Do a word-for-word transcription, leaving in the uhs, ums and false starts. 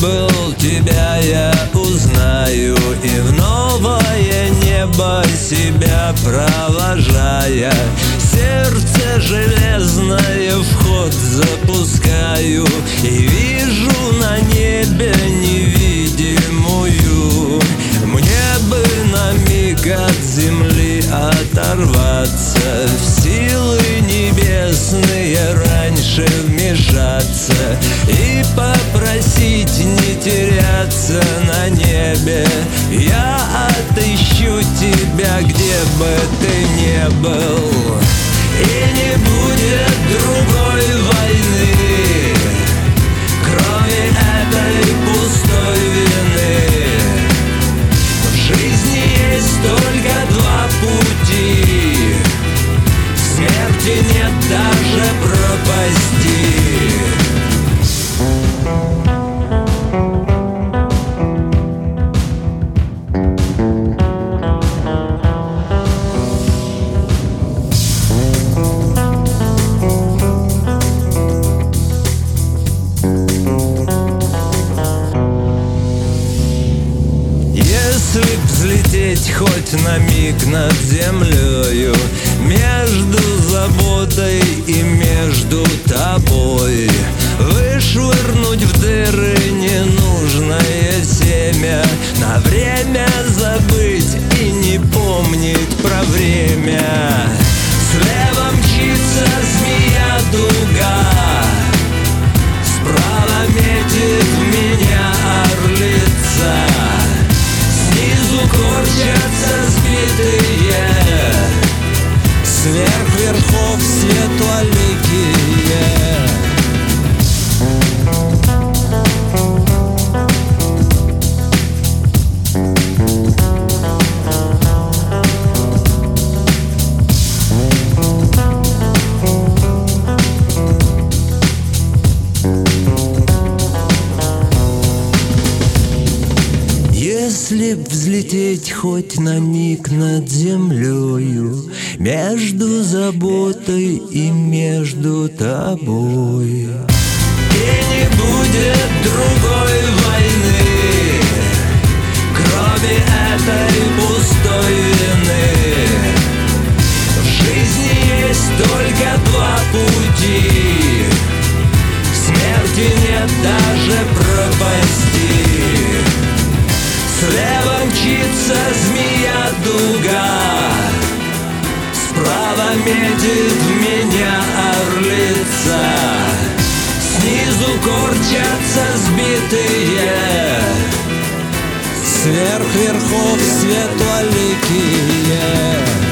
был, тебя я узнаю, и в новое небо себя провожая, сердце железное вход запускаю, и вижу на небе невидимую. Мне бы на миг от земли оторваться, в силы небесные раньше вмешаться и попросить не теряться на небе. Я отыщу тебя, где бы ты ни был, и не будет другой войны, кроме этой пустой вины. В жизни есть только два пути, в смерти нет даже пропасти. Если б взлететь хоть на миг над землею, между заботой и между тобой, вышвырнуть в дыры ненужное семя, на время забыть и не помнить про время. Слева мчится змея-дуга, справа метит в меня орлица, снизу корчатся сбитые, сверх верхов светлоликие. Если б взлететь хоть на миг над землею, между заботой и между тобой, и не будет другой войны, кроме этой пустой вины. В жизни есть только два пути, в смерти нет даже пропасти. Слева мчится змея-дуга, справа метит в меня орлица, снизу корчатся сбитые, сверх верхов светлоликие.